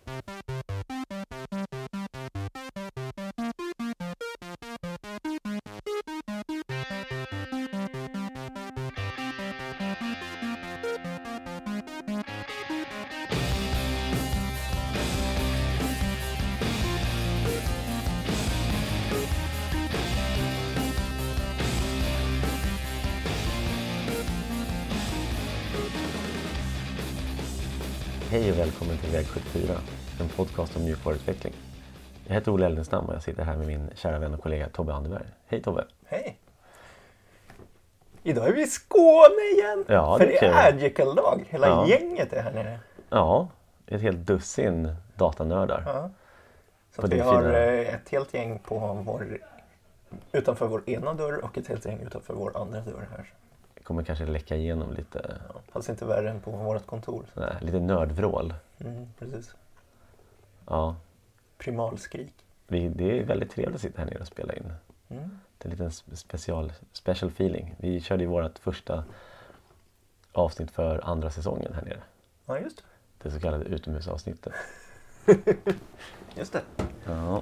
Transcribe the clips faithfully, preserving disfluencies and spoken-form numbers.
Hej och välkommen till Väg sjuttiofyra, en podcast om mjukvaruutveckling. Jag heter Olle Eldenstam och jag sitter här med min kära vän och kollega Tobbe Anderberg. Hej Tobbe! Hej! Idag är vi i Skåne igen! Ja, för det det är är Agile-lag. Hela ja. gänget är här nere. Ja, ett helt dussin datanördar. Ja. Så På att vi din har fina... ett helt gäng på vår, utanför vår ena dörr och ett helt gäng utanför vår andra dörr här. Det kommer kanske läcka igenom lite... Ja, fast inte värre än på vårt kontor. Nej, lite nördvrål. Mm, precis. Ja. Primalskrik. Vi, det är väldigt trevligt att sitta här nere och spela in. Mm. Det är en liten special, special feeling. Vi körde ju vårt första avsnitt för andra säsongen här nere. Ja, just det. Det så kallade utomhusavsnittet. Just det. Ja.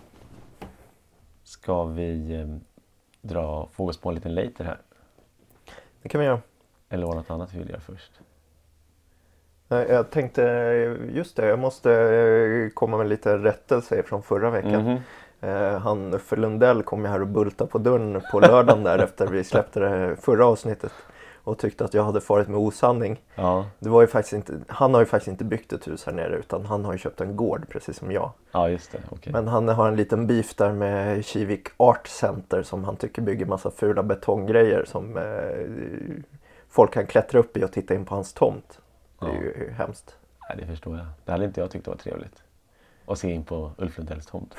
Ska vi eh, dra få oss på en liten later här? Det kan vi göra. Eller var det något annat vi vill göra först? Jag tänkte, just det, jag måste komma med lite rättelse från förra veckan. Mm-hmm. Han Uffe Lundell kom här och bultade på dörren på lördagen där efter vi släppte det förra avsnittet. Och tyckte att jag hade farit med osanning. Ja. Det var ju faktiskt inte, han har ju faktiskt inte byggt ett hus här nere utan han har ju köpt en gård precis som jag. Ja, just det. Okay. Men han har en liten beef där med Kivik Art Center som han tycker bygger massa fula betonggrejer som eh, folk kan klättra upp i och titta in på hans tomt. Det är ja. ju hemskt. Nej, det förstår jag. Det hade inte jag tyckt var trevligt. Att se in på Ulf Lundells tomt.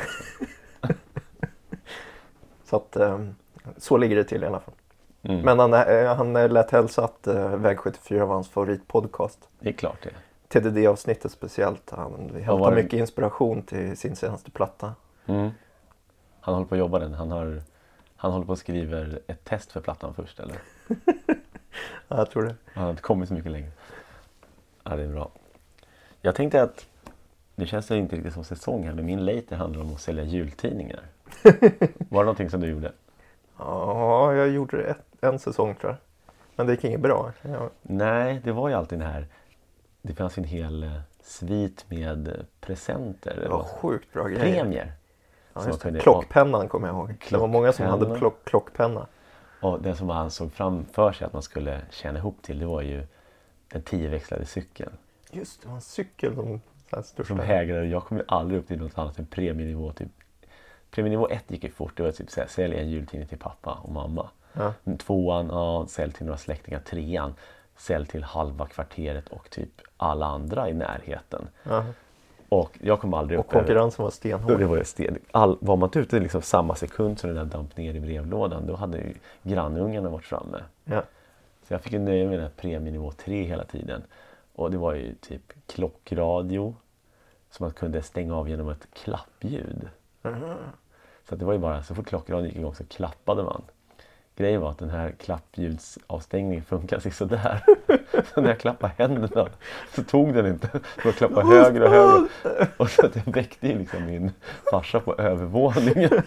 Så att eh, så ligger det till i alla fall. Mm. Men han, han lät hälsa att uh, Väg sjuttiofyra var hans favoritpodcast. Det är klart det. T D D-avsnittet speciellt. Han hämtar mycket inspiration till sin senaste platta. Mm. Han håller på att jobba den. Han, har, han håller på att skriva ett test för plattan först, eller? Ja, jag tror det. Han har inte kommit så mycket längre. Ja, det är bra. Jag tänkte att det känns inte riktigt som säsong här. Men min later handlar om att sälja jultidningar. Var det någonting som du gjorde? Ja, jag gjorde ett, en säsong tror jag. Men det gick inget bra. Jag... Nej, det var ju alltid den här... Det fanns en hel uh, svit med presenter. Det var sjukt bra grejer. Premier. Ja, just det. Klockpennan kommer jag ihåg. Det var många som hade klock, klockpenna. Och det som man såg framför sig att man skulle tjäna ihop till, det var ju den tioväxlade cykeln. Just det, det var en cykel som... Som hägrade. Jag kom ju aldrig upp till något annat än premienivå typ. Premienivå ett gick ju fort. Det var typ såhär, sälj en jultidning till pappa och mamma. Ja. Tvåan, ja, sälj till några släktingar. Trean, sälj till halva kvarteret och typ alla andra i närheten. Ja. Och jag kom aldrig upp. Och konkurrensen var stenhård. Det var sten. All, var man inte ute liksom samma sekund som den där damp ner i brevlådan, då hade ju grannungarna varit framme. Ja. Så jag fick ju nöja med den här premienivå tre hela tiden. Och det var ju typ klockradio som man kunde stänga av genom ett klappljud. Mm. Så att det var ju bara, så fort klockradion gick igång så klappade man. Grejen var att den här klappljusavstängningen funkar sig sådär. Så när jag klappade händerna så tog den inte. Så jag klappade högre och högre. Och så att jag väckte ju liksom min farsa på övervåningen.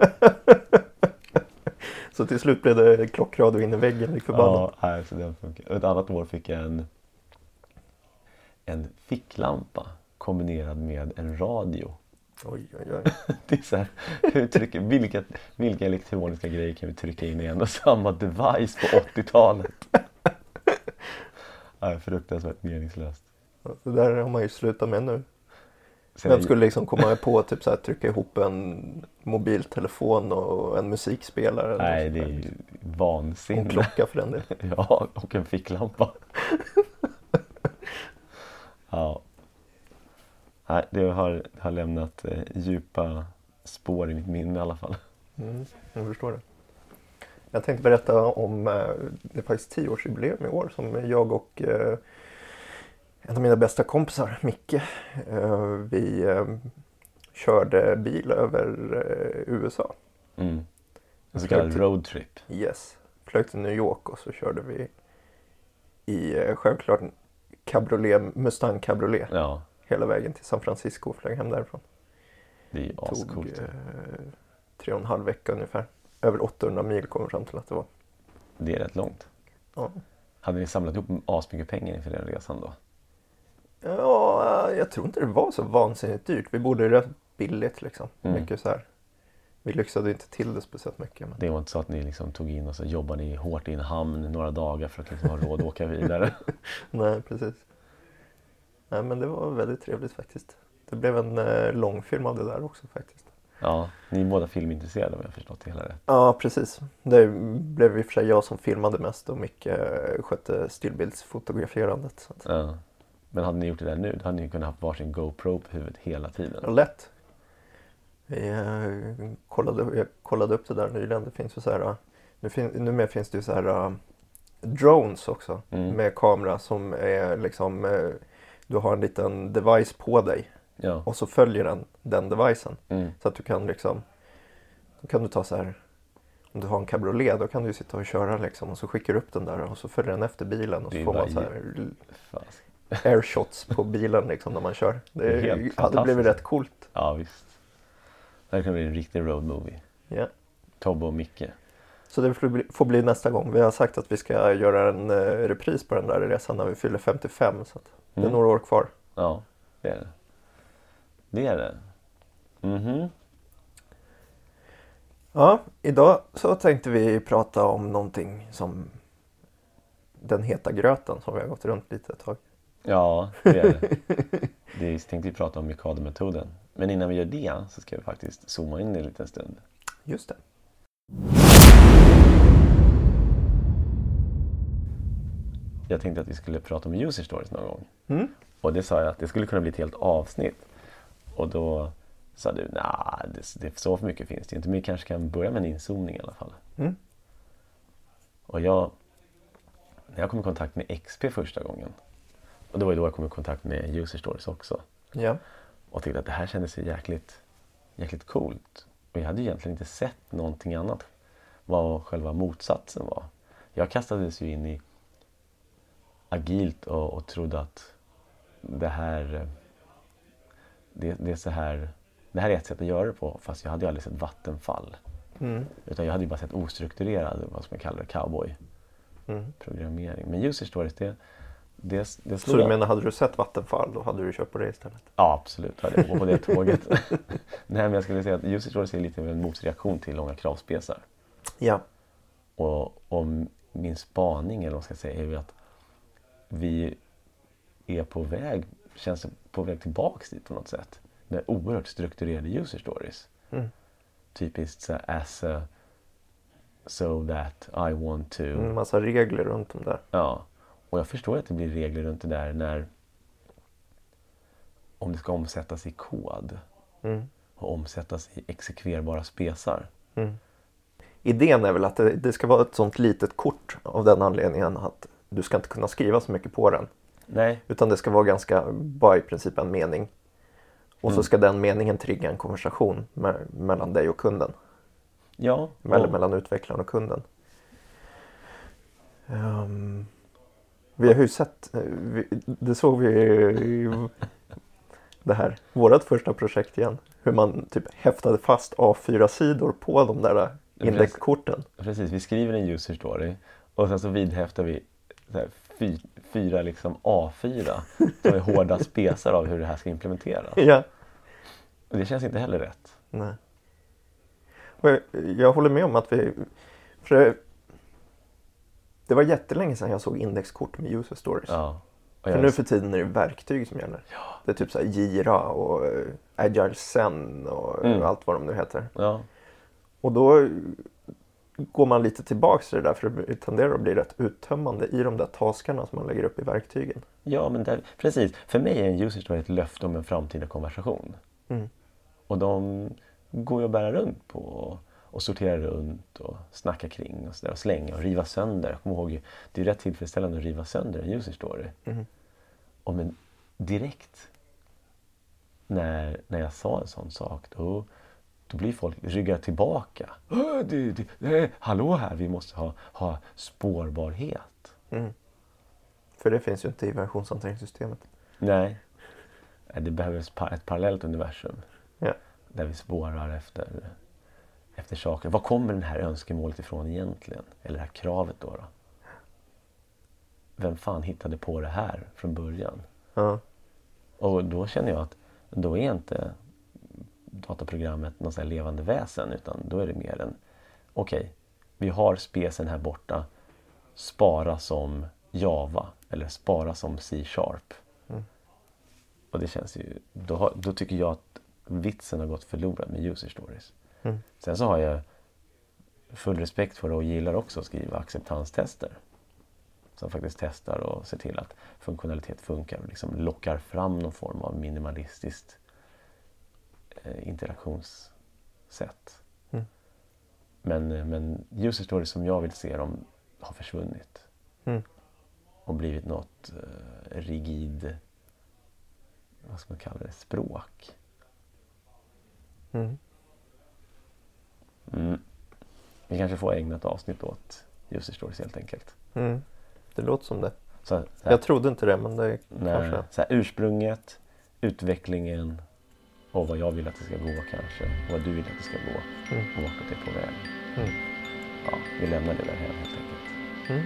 Så till slut blev det klockradio in i väggen i förbannat. Ja, nej, så den funkar. Ett annat år fick jag en, en ficklampa kombinerad med en radio. Oj, oj, oj. Det är så här, hur trycker, vilka, vilka elektroniska grejer kan vi trycka in i en och samma device på åttiotalet? Ja, fruktansvärt meningslöst. Det där har man ju slutat med nu. Sen vem skulle liksom komma på typ så här, trycka ihop en mobiltelefon och en musikspelare? Nej, det är ju vansinne. En klocka för den del. Ja, och en ficklampa. Ja. Nej, det har, har lämnat eh, djupa spår i mitt minne i alla fall. Mm, jag förstår det. Jag tänkte berätta om, eh, det är faktiskt tioårsjubileum i år som jag och eh, en av mina bästa kompisar, Micke, eh, vi eh, körde bil över eh, U S A. Mm. En så kallad roadtrip. Yes. Flög till New York och så körde vi i eh, självklart Cabriolet, Mustang Cabriolet. Ja. hela vägen till San Francisco och flög hem därifrån. Det är ju ascoolt. Tog eh, tre och en halv vecka ungefär. Över åttahundra mil kommer fram till att det var. Det är rätt långt. Ja. Hade ni samlat ihop asmycket pengar inför den resan då? Ja, jag tror inte det var så vansinnigt dyrt. Vi bodde rätt billigt liksom. Mm. Mycket så här. Vi lyxade inte till det speciellt mycket. Men... Det var inte så att ni liksom tog in och så jobbade ni hårt i en hamn några dagar för att liksom ha råd att åka vidare? Nej, precis. Nej, men det var väldigt trevligt faktiskt. Det blev en eh, långfilm av det där också faktiskt. Ja, ni är båda filmintresserade om jag har förstått det hela rätt. Ja, precis. Det blev i och för sig jag som filmade mest och Micke skötte stillbildsfotograferandet. Så att... Ja. Men hade ni gjort det där nu, då hade ni kunnat ha varsin GoPro på huvudet hela tiden. Ja, lätt. Jag kollade, jag kollade upp det där nyligen. Det finns ju så här, nu fin, numera finns det ju så här uh, drones också mm. med kamera som är liksom, uh, du har en liten device på dig ja. och så följer den den devicen. Mm. Så att du kan liksom, då kan du ta så här, om du har en cabriolet då kan du sitta och köra liksom och så skickar du upp den där och så följer den efter bilen och så får man så här airshots på bilen liksom när man kör. Det, det är helt hade blivit rätt coolt. Ja visst. Det här kan bli en riktig road movie. Ja. Tobbe och Micke. Så det får bli, får bli nästa gång. Vi har sagt att vi ska göra en uh, repris på den där resan när vi fyller femtiofem. Så att det är mm. några år kvar. Ja, det är det. Det är det. Mhm. Ja, idag så tänkte vi prata om någonting som den heta gröten som vi har gått runt lite ett tag. Ja, det är det. Det tänkte vi prata om Mikado-metoden. Men innan vi gör det så ska vi faktiskt zooma in en liten stund. Just det. Jag tänkte att vi skulle prata om user stories någon gång. Mm. Och det sa jag att det skulle kunna bli ett helt avsnitt. Och då sa du, nej, det, det, så för mycket finns det inte. Men vi kanske kan börja med en inzoomning i alla fall. Mm. Och jag, när jag kom i kontakt med X P första gången. Och det var ju då jag kom i kontakt med user stories också. Ja. Och tyckte att det här kändes ju jäkligt, jäkligt coolt. Och jag hade ju egentligen inte sett någonting annat. Vad själva motsatsen var. Jag kastades ju in i agilt och, och trodde att det här, det, det är så här, det här är ett sätt att göra det på. Fast jag hade ju aldrig sett vattenfall. Mm. Utan jag hade ju bara sett ostrukturerad, vad ska man kalla det, cowboy. Mm. Programmering. Men user stories, det, det, det Så du menar, hade du sett vattenfall då hade du köpt på det istället? Ja, absolut. Hade jag gått på det tåget. Nej, men jag skulle säga att user stories är lite av en motreaktion till långa kravspesar. Ja. Och, och min spaning, eller vad ska jag säga, är ju att vi är på väg, känns det på väg tillbaks dit på något sätt. Med oerhört strukturerade user stories. Mm. Typiskt så här, as a, so that I want to. En massa regler runt dem där. Ja, och jag förstår att det blir regler runt det där när om det ska omsättas i kod. Mm. Och omsättas i exekverbara spesar. Mm. Idén är väl att det, det ska vara ett sånt litet kort av den anledningen att du ska inte kunna skriva så mycket på den. Nej. Utan det ska vara ganska, bara i princip en mening. Och Mm. så ska den meningen trigga en konversation me- mellan dig och kunden. Ja. Eller och... mellan utvecklaren och kunden. Um, vi har ju sett, vi, det såg vi i det här, vårat första projekt igen. Hur man typ häftade fast A fyra sidor på de där indexkorten. Precis, vi skriver en user story och sen så vidhäftar vi så här, fy, fyra liksom A fyra som är hårda spesar av hur det här ska implementeras. Ja. Och det känns inte heller rätt. Nej. Och jag, jag håller med om att vi, för det, det var jättelänge sedan jag såg indexkort med user stories. Ja. Och För jag... nu för tiden är det verktyg som gäller. Ja. Det är typ så här Jira och uh, Agile Zen och Mm. allt vad de nu heter. Ja. Och då går man lite tillbaka till det där för det tenderar att bli rätt uttömmande i de där taskarna som man lägger upp i verktygen. Ja, men där, precis. För mig är en user story ett löfte om en framtida konversation. Mm. Och de går ju att bära runt på och, och sortera runt och snacka kring och, så där, och slänga och riva sönder. Jag kommer ihåg, det är rätt tillfredsställande att riva sönder en user story. Mm. Och men direkt när, när jag sa en sån sak då, då blir folk ryggar tillbaka. Det, det, det, hallå här, vi måste ha, ha spårbarhet. Mm. För det finns ju inte i versionshanteringssystemet. Nej. Det behövs ett parallellt universum. Ja. Där vi spårar efter, efter saker. Var kommer det här önskemålet ifrån egentligen? Eller det här kravet då? då? Vem fan hittade på det här från början? Ja. Och då känner jag att då är inte dataprogrammet någon sån här levande väsen, utan då är det mer en okej, okay, vi har specen här borta, spara som Java eller spara som C-sharp. Mm. Och det känns ju, då, har, då tycker jag att vitsen har gått förlorad med user stories. Mm. Sen så har jag full respekt för det och gillar också att skriva acceptanstester. Som faktiskt testar och ser till att funktionalitet funkar och liksom lockar fram någon form av minimalistiskt eh, interaktionssätt. Mm. Men, men user stories som jag vill se dem har försvunnit. Mm. Och blivit något eh, rigid, vad ska man kalla det, språk. Mm. Mm. Vi kanske får ägna ett avsnitt åt user stories helt enkelt. Mm. Det låter som det. Så, så här, jag trodde inte det, men det nej, kanske... Så här, ursprunget, utvecklingen och vad jag vill att det ska gå kanske. Och vad du vill att det ska gå. Mm. Och vart det är på väg. Mm. Ja, vi lämnar det där hem helt enkelt. Mm.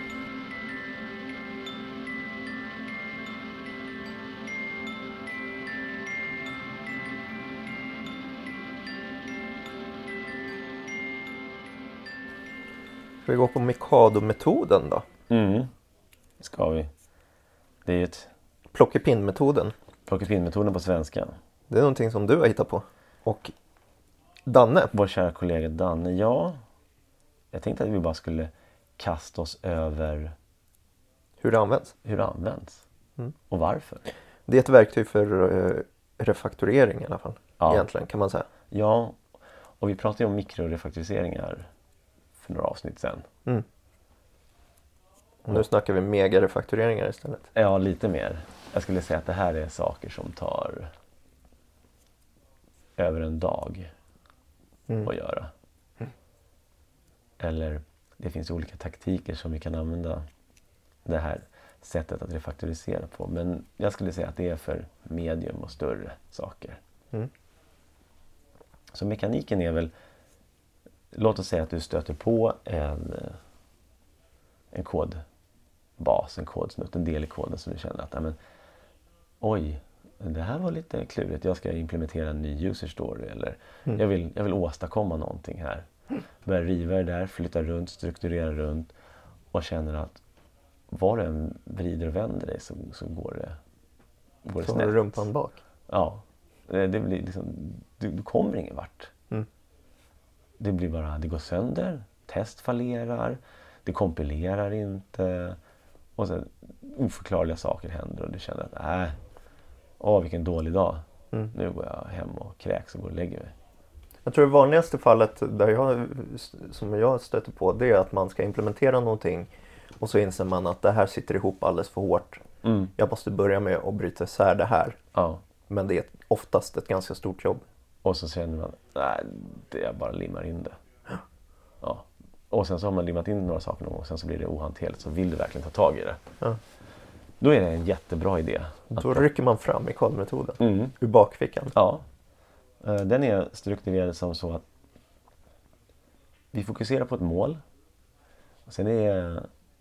Ska vi gå på Mikado-metoden då? Mm, ska vi. Det är ju ett... Plockepinn-metoden. Plockepinn-metoden på svenska. Det är någonting som du har hittat på. Och Danne. Vår kära kollega Danne, ja. Jag tänkte att vi bara skulle kasta oss över hur det används. Hur det används. Mm. Och varför. Det är ett verktyg för uh, refakturering i alla fall. Ja. Egentligen kan man säga. Ja, och vi pratade ju om mikrorefaktoriseringar för några avsnitt sedan. Mm. Och nu snackar vi mega-refaktureringar istället. Ja, lite mer. Jag skulle säga att det här är saker som tar över en dag mm. att göra. Mm. Eller det finns olika taktiker som vi kan använda det här sättet att refaktorisera på. Men jag skulle säga att det är för medium och större saker. Mm. Så mekaniken är väl, låt oss säga att du stöter på en, en kodbas, en kodsnutt, en del i koden som du känner att men, oj, det här var lite klurigt, jag ska implementera en ny user story eller mm. jag, vill, jag vill åstadkomma någonting här. Börja riva det där, flytta runt, strukturera runt och känner att var du än vrider och vänder dig så, så går det, går det så snett. har du rumpan bak. Ja, det blir liksom, du, du kommer ingen vart. Mm. Det blir bara, det går sönder, test fallerar, det kompilerar inte och sen oförklarliga saker händer och du känner att nej, åh vilken dålig dag. Mm. Nu går jag hem och kräks och går och lägger mig. Jag tror det vanligaste fallet där jag, som jag stöter på, det är att man ska implementera någonting och så inser man att det här sitter ihop alldeles för hårt. Mm. Jag måste börja med att bryta isär det här. Ja. Men det är oftast ett ganska stort jobb. Och så känner man, nej, det jag bara limmar in det. Ja. Och sen så har man limmat in några saker och sen så blir det ohanterligt, så vill du verkligen ta tag i det. Ja. Då är det en jättebra idé. Då rycker man fram i kodmetoden mm. ur bakfickan. Ja. Den är strukturerad som så att vi fokuserar på ett mål. Och sen är,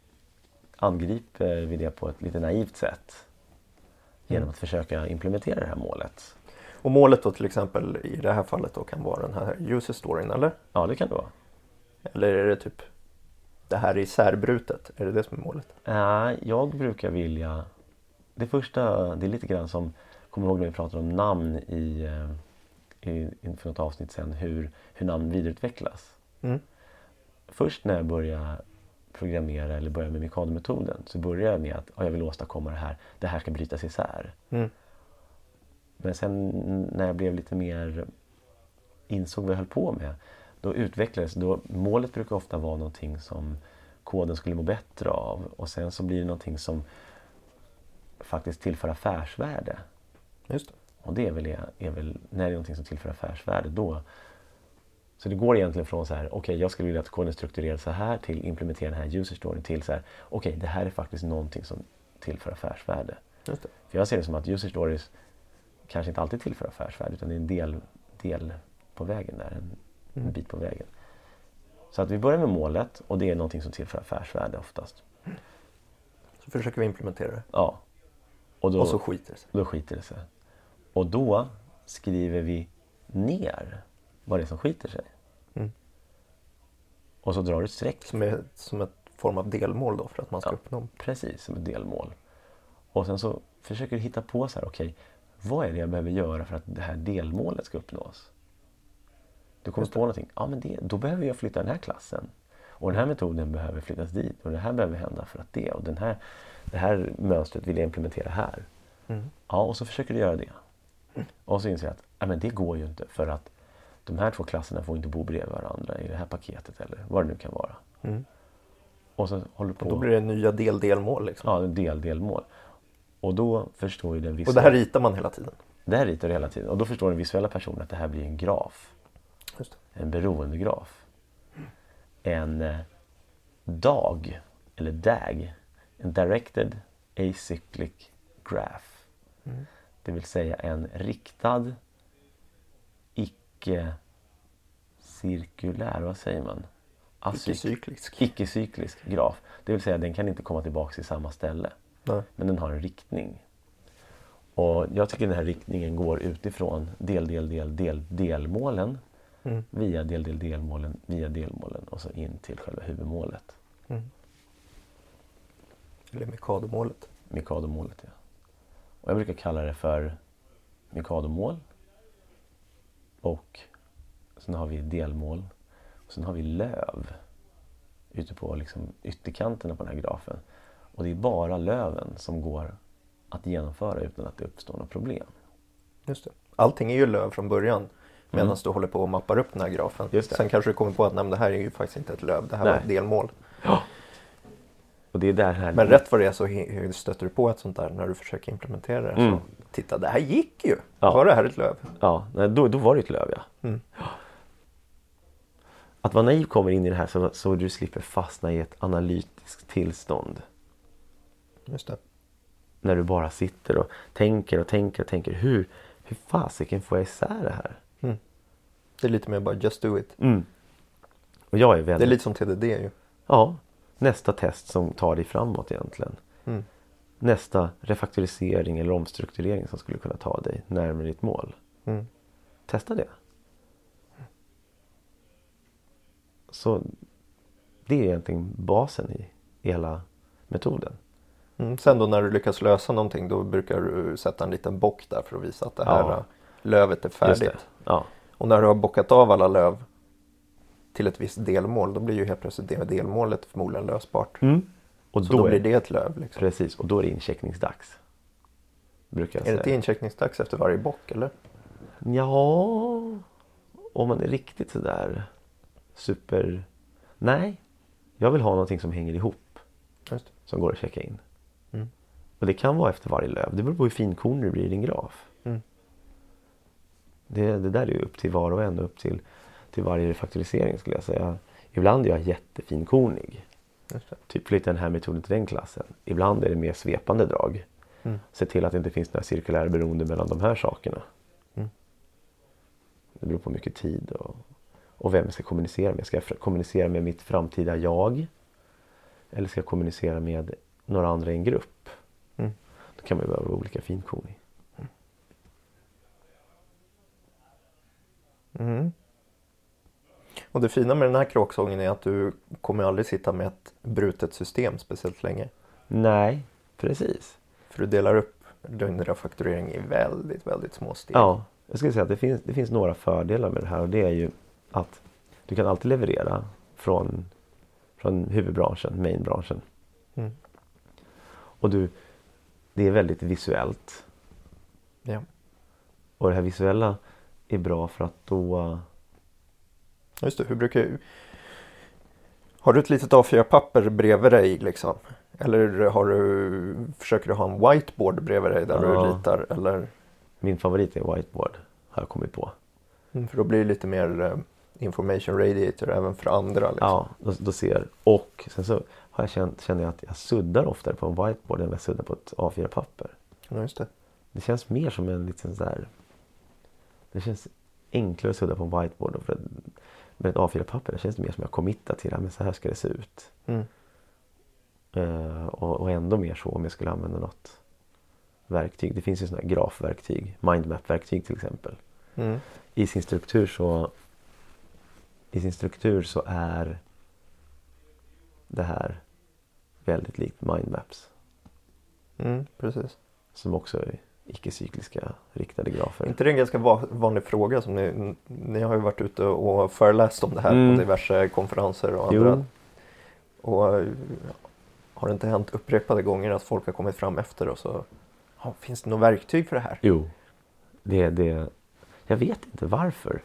angriper vi det på ett lite naivt sätt. Genom mm. att försöka implementera det här målet. Och målet då till exempel i det här fallet då kan vara den här user storyn, eller? Ja, det kan det vara. Eller är det typ det här isärbrutet? Är det det som är målet? Nej, jag brukar vilja... Det första, det är lite grann som... Kommer ihåg när vi pratade om namn i, i, inför något avsnitt sen. Hur, hur namn vidareutvecklas. Mm. Först när jag börjar programmera eller börjar med Mikado-metoden så börjar jag med att ja, jag vill åstadkomma det här. Det här ska brytas isär. Mm. Men sen när jag blev lite mer insåg vad jag höll på med, då utvecklades, då målet brukar ofta vara någonting som koden skulle må bättre av och sen så blir det någonting som faktiskt tillför affärsvärde. Just det. Och det är väl, är väl när det är någonting som tillför affärsvärde då. Så det går egentligen från så här, okej okay, jag skulle vilja att koden struktureras så här till implementera den här user story till så här, okej okay, det här är faktiskt någonting som tillför affärsvärde. Just det. För jag ser det som att user stories, kanske inte alltid tillför affärsvärde, utan det är en del, del på vägen där, en, mm. en bit på vägen. Så att vi börjar med målet, och det är någonting som tillför affärsvärde oftast. Så försöker vi implementera det. Ja. Och, då, och så skiter det sig. Då skiter det sig. Och då skriver vi ner vad det är som skiter sig. Mm. Och så drar du ett streck. Som är som ett form av delmål då för att man ska ja, uppnå. Precis, som ett delmål. Och sen så försöker du hitta på så här, okej, okay, vad är det jag behöver göra för att det här delmålet ska uppnås? Du kommer på någonting, ja men det, då behöver jag flytta den här klassen. Och den här metoden behöver flyttas dit. Och det här behöver hända för att det. Och den här, det här mönstret vill jag implementera här. Mm. Ja, och så försöker du göra det. Mm. Och så inser jag att ja, men det går ju inte. För att de här två klasserna får inte bo bredvid varandra i det här paketet. Eller vad det nu kan vara. Mm. Och så håller på. Och då blir det nya del-delmål liksom. Ja, del-delmål. Och då förstår ju den visuella... Och det här ritar man hela tiden. Det här ritar du hela tiden. Och då förstår den visuella personen att det här blir en graf. Just det. En beroendegraf. En eh, D A G, eller D A G, en Directed Acyclic Graph. Mm. Det vill säga en riktad, icke-cirkulär, vad säger man? Icke-cyklisk. Icke-cyklisk graf. Det vill säga den kan inte komma tillbaka till samma ställe. Nej. Men den har en riktning. Och jag tycker den här riktningen går utifrån del, del, del, del, delmålen. Mm. Via del, del, delmålen, via delmålen och så in till själva huvudmålet. Mm. Eller Mikado-målet. Mikado-målet, ja. Och jag brukar kalla det för Mikado-mål. Och sen har vi delmål. Och sen har vi löv ute på liksom ytterkanterna på den här grafen. Och det är bara löven som går att genomföra utan att det uppstår några problem. Just det. Allting är ju löv från början. Medan mm. du håller på och mappar upp den här grafen. Sen kanske du kommer på att nej, det här är ju faktiskt inte ett löv. Det här nej. var ett delmål. Ja. Och det är där här Men rätt vad det är så stöter du på ett sånt där när du försöker implementera det. Mm. Så, titta, det här gick ju. Ja. Var det här ett löv? Ja, då, då var det ett löv, ja. Mm. Att vara naiv kommer in i det här så, så du slipper fastna i ett analytiskt tillstånd. Just det. När du bara sitter och tänker och tänker och tänker. Hur, hur fasiken får jag isär det här? Mm. Det är lite mer bara just do it. Mm. Och jag är väldigt... Det är lite som T D D ju. Ja, nästa test som tar dig framåt egentligen. Mm. Nästa refaktorisering eller omstrukturering som skulle kunna ta dig närmare ditt mål. Mm. Testa det. Så det är egentligen basen i hela metoden. Mm. Sen då när du lyckas lösa någonting då brukar du sätta en liten bock där för att visa att det här ja. lövet är färdigt. Ja. Och när du har bockat av alla löv till ett visst delmål då blir ju helt plötsligt det delmålet förmodligen lösbart. Mm. Och så då, då blir det ett löv. Liksom. Precis, och då är det incheckningsdags. Brukar jag är säga. det inte incheckningsdags efter varje bock eller? Ja, om man är riktigt sådär super... Nej, jag vill ha någonting som hänger ihop. Just det. Som går att checka in. Mm. Och det kan vara efter varje löv. Det beror på hur finkornig det blir i din graf. Mm. Det, det där är ju upp till var och en och upp till, till varje refaktorisering skulle jag säga. Ibland är jag jättefinkornig. Just det. Typ flytta den här metoden till den klassen. Ibland är det mer svepande drag. Mm. Se till att det inte finns några cirkulära beroende mellan de här sakerna. Mm. Det beror på mycket tid och, och vem jag ska kommunicera med. Ska jag kommunicera med mitt framtida jag? Eller ska jag kommunicera med några andra i en grupp? Mm. Då kan man ju behöva olika finkornig. Mm. Mm. Och det fina med den här kråksången är att du kommer aldrig sitta med ett brutet system speciellt länge. Nej, precis. För du delar upp din refaktorering i väldigt, väldigt små steg. Ja, jag skulle säga att det finns, det finns några fördelar med det här. Och det är ju att du kan alltid leverera från, från huvudbranschen, mainbranschen. Mm. Och du, det är väldigt visuellt. Ja. Och det här visuella är bra för att då... Just det, hur brukar du... Har du ett litet A fyra papper bredvid dig liksom? Eller har du, försöker du ha en whiteboard bredvid dig där ja. du ritar? Eller? Min favorit är whiteboard, har jag kommit på. Mm, för då blir det lite mer uh, information radiator även för andra. Liksom. Ja, då, då ser. Och sen så har jag känt, känner jag att jag suddar oftare på en whiteboard än jag suddar på ett A fyra papper. Ja, just det. det känns mer som en liten så här, det känns enklare att sudda på en whiteboard. Och för att, med ett A fyra papper, det känns det mer som jag committar till att så här ska det se ut. Mm. Uh, och, och ändå mer så om jag skulle använda något verktyg. Det finns ju sådana här grafverktyg, mindmap-verktyg till exempel. Mm. I sin struktur så i sin struktur så är det här väldigt likt mindmaps. Mm, precis. Som också är icke-cykliska riktade grafer. Är inte det en ganska vanlig fråga som ni, ni har ju varit ute och föreläst om det här mm. på diverse konferenser och andra. Jo. Och har det inte hänt upprepade gånger att folk har kommit fram efter och så ja, finns det något verktyg för det här? Jo. Det det jag vet inte varför.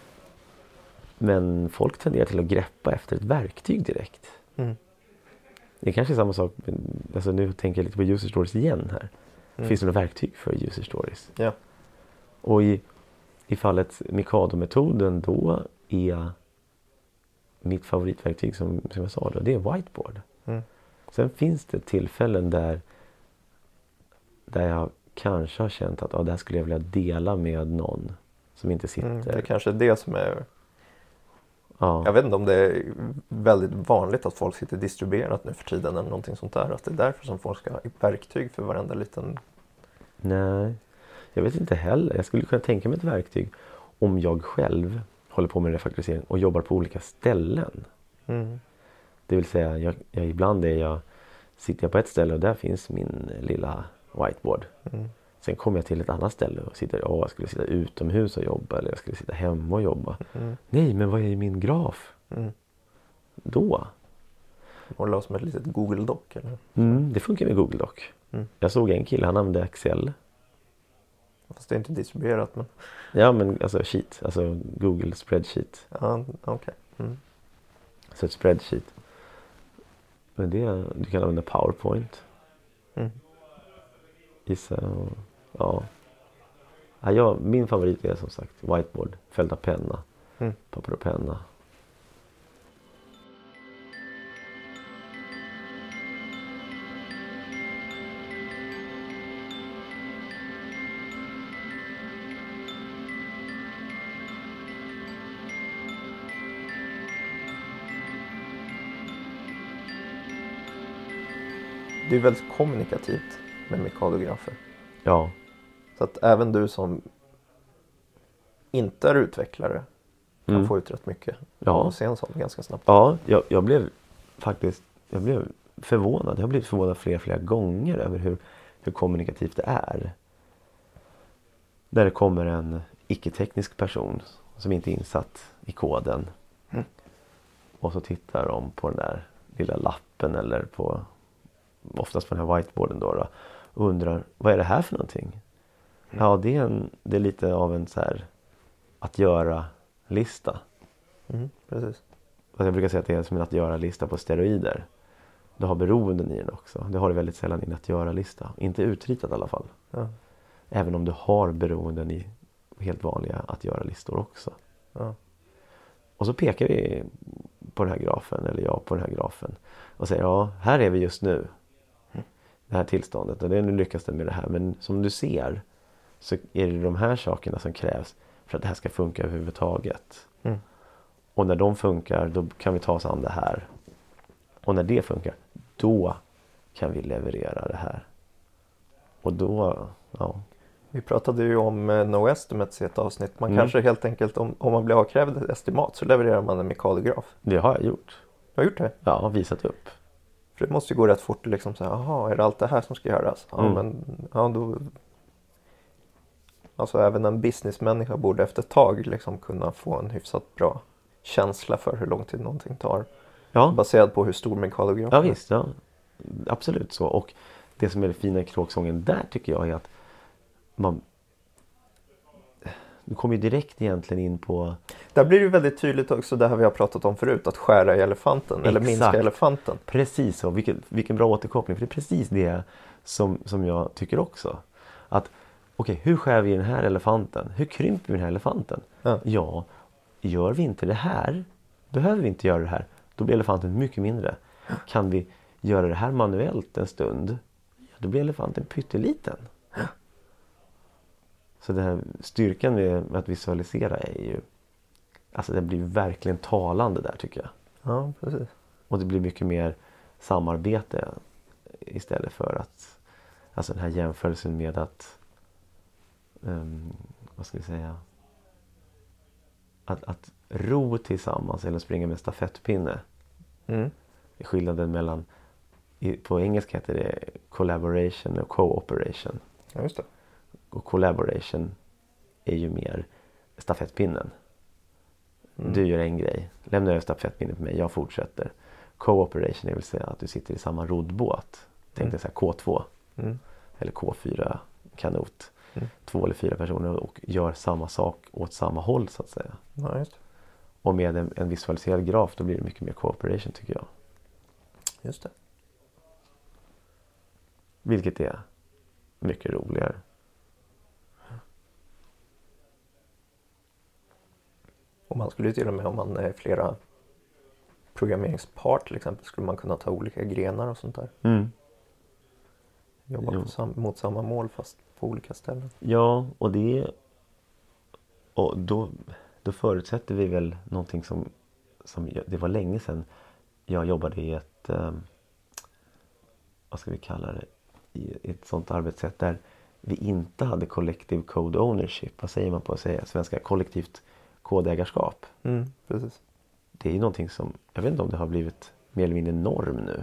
Men folk tenderar till att greppa efter ett verktyg direkt. Mm. Det är kanske samma sak, alltså nu tänker jag lite på user stories igen här. Mm. Finns det några verktyg för user stories? Ja. Och i, i fallet Mikado-metoden då är mitt favoritverktyg som, som jag sa då, det är whiteboard. Mm. Sen finns det tillfällen där där jag kanske har känt att ja, det här skulle jag vilja dela med någon som inte sitter. Mm, det är kanske det som är... Ja. Jag vet inte om det är väldigt vanligt att folk sitter distribuerat nu för tiden eller någonting sånt där. Att det är därför som folk ska ha verktyg för varenda liten... Nej, jag vet inte heller. Jag skulle kunna tänka mig ett verktyg om jag själv håller på med refaktorisering och jobbar på olika ställen. Mm. Det vill säga, jag, jag, ibland är jag, sitter jag på ett ställe och där finns min lilla whiteboard. Mm. Sen kommer jag till ett annat ställe och sitter, åh, jag skulle sitta utomhus och jobba eller jag skulle sitta hemma och jobba. Mm. Nej, men vad är min graf? Mm. Då? Och la som ett litet Google Doc eller? Mm, det funkar med Google Doc. Mm. Jag såg en kille, han använde Excel. Fast det är inte distribuerat, men... Ja, men alltså sheet, alltså Google spreadsheet. Ja, okej. Okay. Mm. Så ett spreadsheet. Men det, du kan använda PowerPoint. Mm. Gissa, ja. Ja, jag, min favorit är som sagt whiteboard, fälld av penna, mm. papper och penna. Det är väldigt kommunikativt med Mikado-grafer. Ja. Så att även du som inte är utvecklare kan mm. få ut rätt mycket. Ja. Och se en sån ganska snabbt. Ja, jag, jag blev faktiskt jag blev förvånad. Jag har blivit förvånad flera, flera gånger över hur, hur kommunikativt det är. När det kommer en icke-teknisk person som inte är insatt i koden. Mm. Och så tittar de på den där lilla lappen eller på oftast på den här whiteboarden då, då och undrar, vad är det här för någonting? Mm. Ja, det är, en, det är lite av en så här att göra-lista. Mm, precis. Jag brukar säga att det är som en att göra-lista på steroider. Du har beroenden i den också. Det har du väldigt sällan i en att göra-lista. Inte utritat i alla fall. Ja. Även om du har beroenden i helt vanliga att göra-listor också. Ja. Och så pekar vi på den här grafen, eller jag på den här grafen. Och säger, ja, här är vi just nu. Det här tillståndet. Och det, nu lyckas det med det här. Men som du ser så är det de här sakerna som krävs för att det här ska funka överhuvudtaget. Mm. Och när de funkar, då kan vi ta oss an det här. Och när det funkar, då kan vi leverera det här. Och då, ja. Vi pratade ju om no estimates i ett avsnitt. Man mm. kanske helt enkelt, om, om man blir avkrävd ett estimat så levererar man en Mikado-graf. Det har jag gjort. Du har gjort det? Ja, visat upp. För det måste ju gå rätt fort liksom så här, jaha, är det allt det här som ska göras? Ja, mm. men ja, då... Alltså även en businessmänniska borde efter ett tag liksom kunna få en hyfsat bra känsla för hur lång tid någonting tar. Ja. Baserat på hur stor Mikado-graf är. Ja, visst. Ja. Absolut så. Och det som är det fina i kråksången där tycker jag är att man... Du kommer ju direkt egentligen in på... Där blir det ju väldigt tydligt också det här vi har pratat om förut. Att skära i elefanten. Exakt. Eller minska elefanten. Precis så. Vilken, vilken bra återkoppling. För det är precis det som, som jag tycker också. Att okej, okay, hur skär vi den här elefanten? Hur krymper vi den här elefanten? Ja. ja, gör vi inte det här, behöver vi inte göra det här, då blir elefanten mycket mindre. Kan vi göra det här manuellt en stund, då blir elefanten pytteliten. Så den här styrkan med att visualisera är ju, alltså det blir verkligen talande där tycker jag. Ja, precis. Och det blir mycket mer samarbete istället för att, alltså den här jämförelsen med att, um, vad ska vi säga, att, att ro tillsammans eller springa med stafettpinne. Mm. Skillnaden mellan, på engelska heter det collaboration och cooperation. Ja, just det. Och collaboration är ju mer stafettpinnen. Mm. Du gör en grej, lämnar över stafettpinnen på mig, jag fortsätter. Cooperation är vill säga att du sitter i samma roddbåt. Tänk dig så här K två mm. eller K fyra kanot. Mm. Två eller fyra personer och gör samma sak åt samma håll så att säga. Ja, just det. Och med en, en visualiserad graf då blir det mycket mer cooperation tycker jag. Just det. Vilket är mycket roligare. Och man skulle ju till och med om man är flera programmeringspart till exempel skulle man kunna ta olika grenar och sånt där. Mm. Jobba på sam- mot samma mål fast på olika ställen. Ja, och det och då, då förutsätter vi väl någonting som, som det var länge sedan jag jobbade i ett um, vad ska vi kalla det, i ett sånt arbetssätt där vi inte hade collective code ownership. Vad säger man på att säga? Svenska kollektivt kodägarskap. Mm, precis. Det är ju någonting som, jag vet inte om det har blivit mer eller mindre norm nu.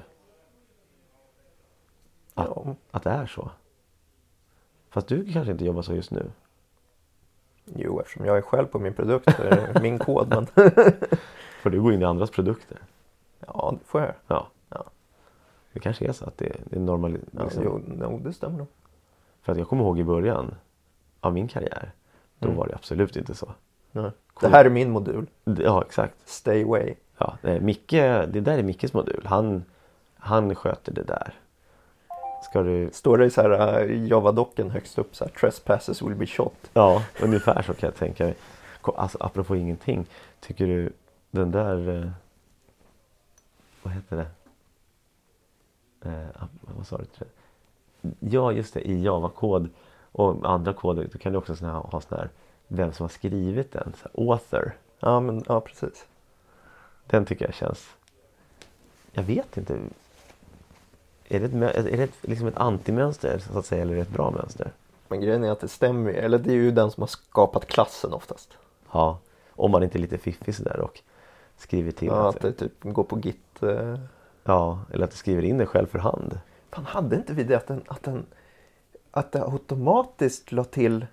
Att, ja. att det är så. Fast du kanske inte jobbar så just nu. Jo, eftersom jag är själv på min produkt så är det min kod. Men får du gå in i andras produkter? Ja, det får jag. Ja. Ja. Det kanske är så att det, det är normalt. Liksom. Ja, jo, no, det stämmer nog. För att jag kommer ihåg i början av min karriär, då mm. var det absolut inte så. Nej. Det här är min modul. Ja, exakt. Stay away. Ja, nej, Micke, det där är Mickes modul. Han, han sköter det där. Ska du... Står det i så här uh, Java-docken högst upp så här, trespassers will be shot. Ja, ungefär så kan jag tänka mig. Alltså, apropå ingenting. Tycker du den där... Uh, vad heter det? Uh, vad sa du? Ja, just det. I Java-kod och andra koder då kan du också såna här, ha sån här vem som har skrivit den. Så här, author. Ja, men, ja, precis. Den tycker jag känns... Jag vet inte... Är det, ett, är det ett, liksom ett antimönster så att säga, eller är det ett bra mönster? Men grejen är att det stämmer, eller det är ju den som har skapat klassen oftast. Ja, om man inte är lite fiffig sådär och skriver till. Ja, att det typ går på Git. Eh... Ja, eller att du skriver in det själv för hand. Fan, hade inte vi det att den, att den att det automatiskt la till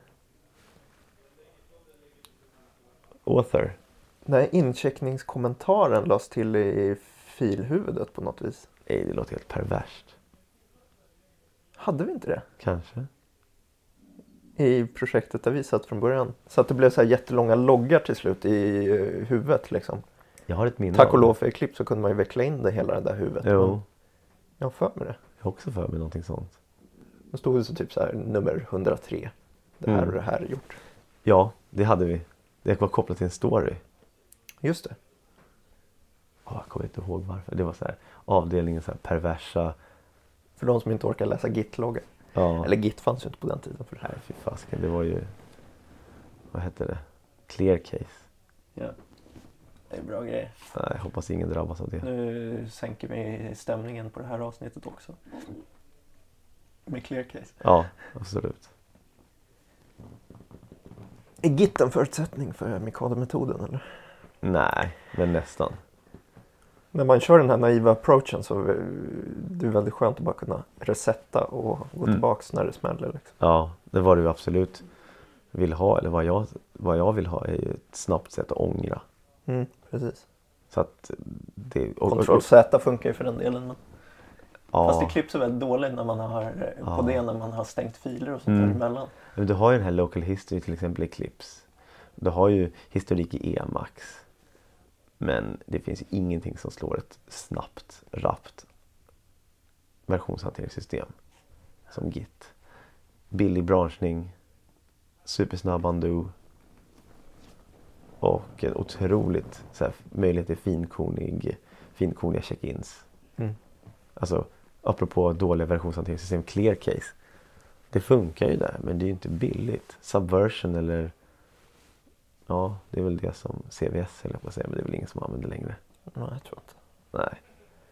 author? Nej, incheckningskommentaren lades till i filhuvudet på något vis. Nej, det låter helt perverst. Hade vi inte det? Kanske. I projektet där vi satt från början. Så att det blev så här jättelånga loggar till slut i uh, huvudet liksom. Jag har ett minne. Tack och lov för Eclipse så kunde man ju veckla in det hela det där huvudet. Jo. Jag har för mig det. Jag har också för mig någonting sånt. Då stod det så typ så här nummer hundratre. Det här mm. och det här är gjort. Ja, det hade vi. Det var kopplat till en story. Just det. Oh, jag kommer inte ihåg varför. Det var så här avdelningen så här perversa. För de som inte orkar läsa Git-loggar. Ja. Eller Git fanns ju inte på den tiden. För det här. Nej, fy fasken. Det var ju... Vad hette det? Clear case. Ja. Det är bra grejer. Nej, jag hoppas ingen drabbas av det. Nu sänker vi stämningen på det här avsnittet också. Med clear case. Ja, absolut. Är Git en förutsättning för Mikado-metoden eller? Nej, men nästan. När man kör den här naiva approachen så är det väldigt skönt att bara kunna resetta och gå mm. tillbaks när det smäller. Liksom. Ja, det var det ju absolut vill ha. Eller vad jag, vad jag vill ha är ju ett snabbt sätt att ångra. Mm, precis. Så att det, och, Control Z funkar ju för den delen. Men... Ja. Fast det klipps så väldigt dåligt när man har, ja. på det när man har stängt filer och sånt mm. där emellan. Men du har ju den här local history till exempel i Eclipse. Du har ju historik i Emacs. Men det finns ju ingenting som slår ett snabbt, rappt versionshanteringssystem som Git. Billig branschning, supersnabb undo och en otroligt så här, möjlighet till finkornig, finkorniga check-ins. Mm. Alltså, apropå dåliga versionshanteringssystem, clear case. Det funkar ju där, men det är ju inte billigt. Subversion eller... Ja, det är väl det som C V S eller på att säga, men det är väl ingen som använder längre. Nej, jag tror inte. Nej.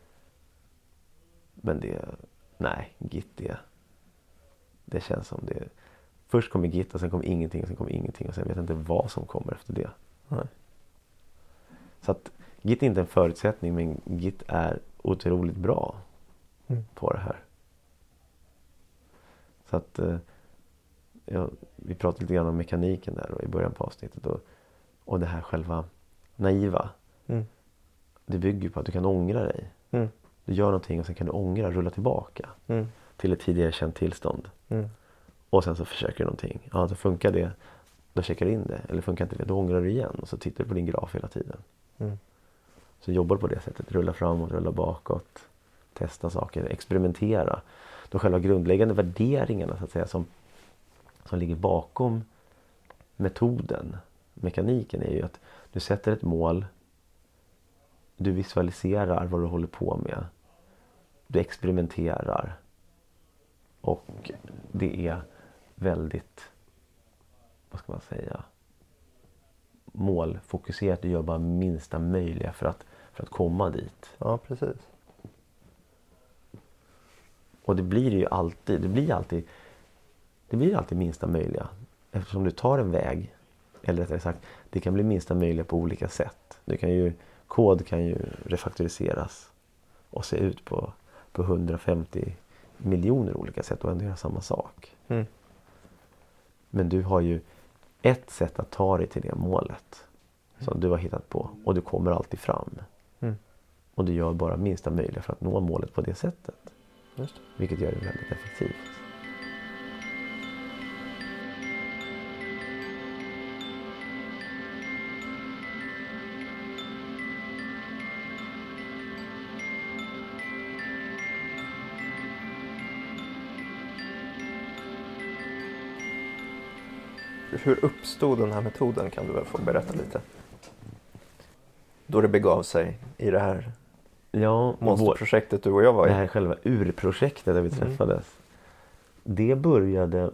Men det... Nej, Git det... Det känns som det... Först kommer Git och sen kommer ingenting och sen kommer ingenting och sen vet jag inte vad som kommer efter det. Nej. Så att Git är inte en förutsättning, men Git är otroligt bra mm. på det här. Så att ja, vi pratade lite grann om mekaniken där då, i början på avsnittet och, och det här själva naiva. Mm. Det bygger på att du kan ångra dig. Mm. Du gör någonting och sen kan du ångra, rulla tillbaka mm. till ett tidigare känt tillstånd. Mm. Och sen så försöker du någonting. Ja, så funkar det, då checkar du in det. Eller funkar inte det, då ångrar du igen. Och så tittar du på din graf hela tiden. Mm. Så jobbar på det sättet, rulla framåt, rulla bakåt, testa saker, experimentera. De själva grundläggande värderingarna så att säga som, som ligger bakom metoden, mekaniken är ju att du sätter ett mål, du visualiserar vad du håller på med, du experimenterar och det är väldigt, vad ska man säga, målfokuserat. Du gör bara minsta möjliga för att, för att komma dit. Ja, precis. Och det blir ju alltid, det blir alltid, det blir alltid minsta möjliga. Eftersom du tar en väg, eller rättare sagt, det kan bli minsta möjliga på olika sätt. Du kan ju, kod kan ju refaktoriseras och se ut på, på hundrafemtio miljoner olika sätt och ändå göra samma sak. Mm. Men du har ju ett sätt att ta dig till det målet som du har hittat på och du kommer alltid fram. Mm. Och du gör bara minsta möjliga för att nå målet på det sättet. Just det. Vilket gör det väldigt effektivt. Hur uppstod den här metoden, kan du väl få berätta lite? Då det begav sig i det här ja, monsterprojektet du och jag var i. Det här själva urprojektet där vi träffades. Mm. Det började